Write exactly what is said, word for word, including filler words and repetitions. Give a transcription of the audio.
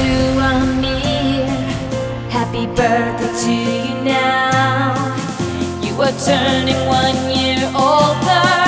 you are near. Happy birthday to you now. You are turning one year older.